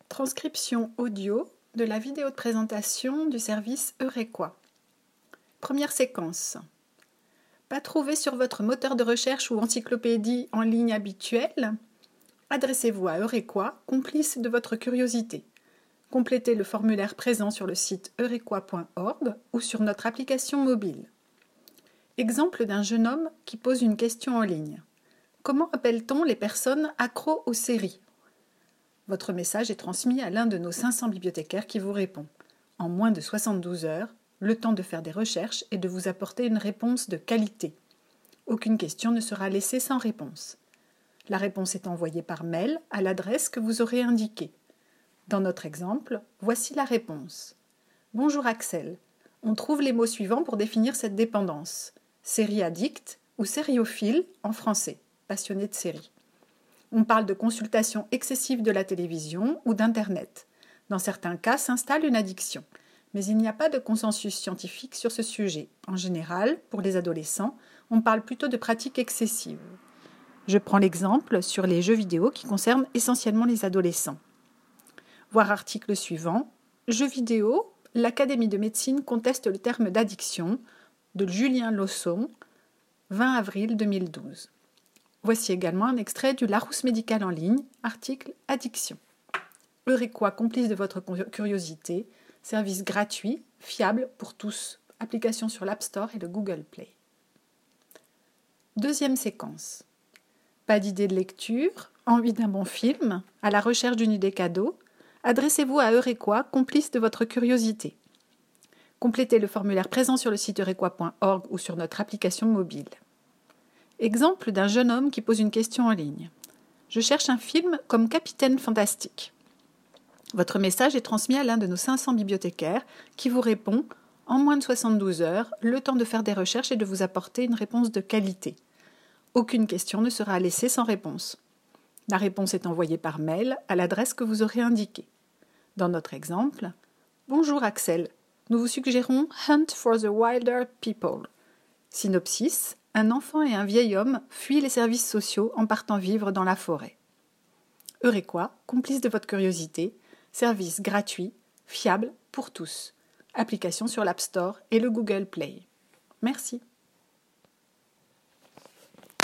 Transcription audio de la vidéo de présentation du service Eurequa. Première séquence. Pas trouvé sur votre moteur de recherche ou encyclopédie en ligne habituelle? Adressez-vous à Eurequa, complice de votre curiosité. Complétez le formulaire présent sur le site eurequa.org ou sur notre application mobile. Exemple d'un jeune homme qui pose une question en ligne. Comment appelle-t-on les personnes accros aux séries? Votre message est transmis à l'un de nos 500 bibliothécaires qui vous répond. En moins de 72 heures, le temps de faire des recherches et de vous apporter une réponse de qualité. Aucune question ne sera laissée sans réponse. La réponse est envoyée par mail à l'adresse que vous aurez indiquée. Dans notre exemple, voici la réponse. Bonjour Axel. On trouve les mots suivants pour définir cette dépendance. Série addict ou sériophile en français, passionné de séries. On parle de consultation excessive de la télévision ou d'Internet. Dans certains cas, s'installe une addiction. Mais il n'y a pas de consensus scientifique sur ce sujet. En général, pour les adolescents, on parle plutôt de pratiques excessives. Je prends l'exemple sur les jeux vidéo qui concernent essentiellement les adolescents. Voir article suivant. Jeux vidéo, l'Académie de médecine conteste le terme d'addiction, de Julien Lausson, 20 avril 2012. Voici également un extrait du Larousse médical en ligne, article Addiction. Eurequa, complice de votre curiosité, service gratuit, fiable pour tous, application sur l'App Store et le Google Play. Deuxième séquence. Pas d'idée de lecture, envie d'un bon film, à la recherche d'une idée cadeau, adressez-vous à Eurequa, complice de votre curiosité. Complétez le formulaire présent sur le site eurequa.org ou sur notre application mobile. Exemple d'un jeune homme qui pose une question en ligne. Je cherche un film comme Capitaine Fantastique. Votre message est transmis à l'un de nos 500 bibliothécaires qui vous répond en moins de 72 heures, le temps de faire des recherches et de vous apporter une réponse de qualité. Aucune question ne sera laissée sans réponse. La réponse est envoyée par mail à l'adresse que vous aurez indiquée. Dans notre exemple, bonjour Axel, nous vous suggérons Hunt for the Wilder People. Synopsis. Un enfant et un vieil homme fuient les services sociaux en partant vivre dans la forêt. Eurequa, complice de votre curiosité, service gratuit, fiable pour tous. Application sur l'App Store et le Google Play. Merci.